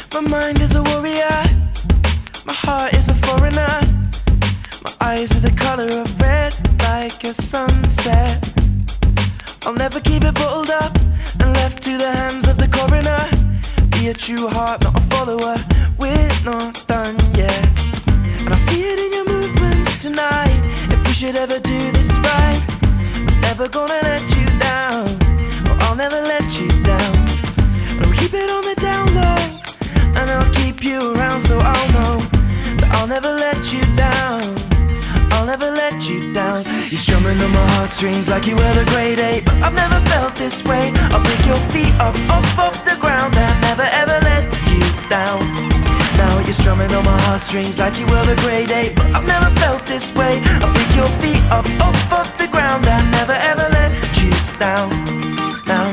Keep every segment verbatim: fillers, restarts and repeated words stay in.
My mind is a warrior, my heart is a foreigner. My eyes are the color of red, like a sunset. I'll never keep it bottled up and left to the hands of the coroner. Be a true heart, not a follower, we're not done yet. And I see it in your movements tonight. If we should ever do this right, I'm never gonna let you down, or I'll never let you down. But I'll keep it on the down low, and I'll keep you around so I'll know that I'll never let you down. I'll never let you down. You're strumming on my heartstrings like you were the grade eight, but I've never felt this way. I'll pick your feet up off of the ground and never ever let you down. Now you're strumming on my heartstrings like you were the grade eight, but I've never felt this way. I'll pick your feet up off of the ground and never ever let you down. Now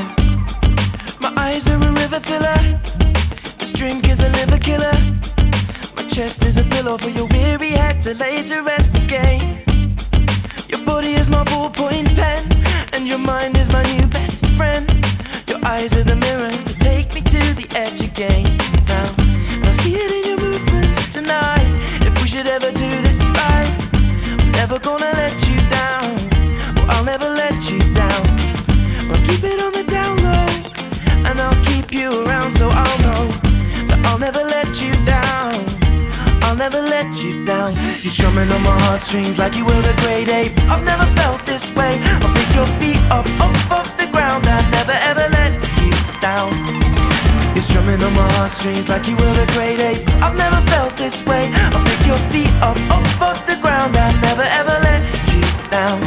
my eyes are a river filler, this drink is a liver killer. My chest is a pillow for your weary head to lay to rest again. Your body is my ballpoint pen, and your mind is my new best friend. Your eyes are the mirror to take me to the edge again. Now, and I see it in your movements tonight. If we should ever do this right, I'm never gonna let you down, or I'll never let you down. I'll keep it on the down low, and I'll keep you around so I'll know that I'll never let you down. I'll never let you down. You're strumming on my heartstrings like you were the grade eight, but I've never felt this way. I'll pick your feet up off of the ground and never ever let you down. You're strumming on my heartstrings like you were the grade eight, but I've never felt this way. I'll pick your feet up off of the ground and never ever let you down.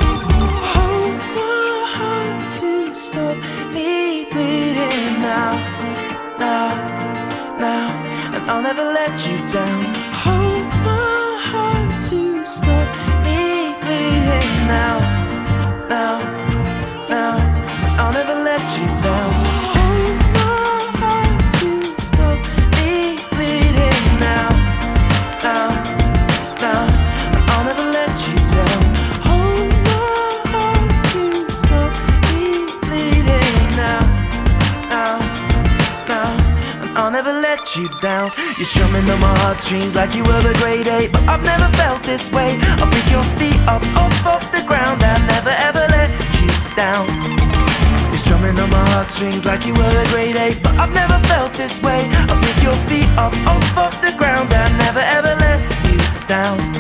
Hold my heart to stop me bleeding now, now, now, and I'll never let you down. Hold my heart to stop me bleeding now, now, now, and I'll never let you down. Hold my heart to stop me bleeding now, now, now, and I'll never let you down. Hold my heart to stop me bleeding now, now, now, and I'll never let you down. You're strumming on my heartstrings like you were the grade eight, but I've never felt this way. I'll pick your feet up off of the ground and never ever let you down. You're strumming on my heartstrings like you were the grade eight, but I've never felt this way. I'll pick your feet up off of the ground and never ever let you down.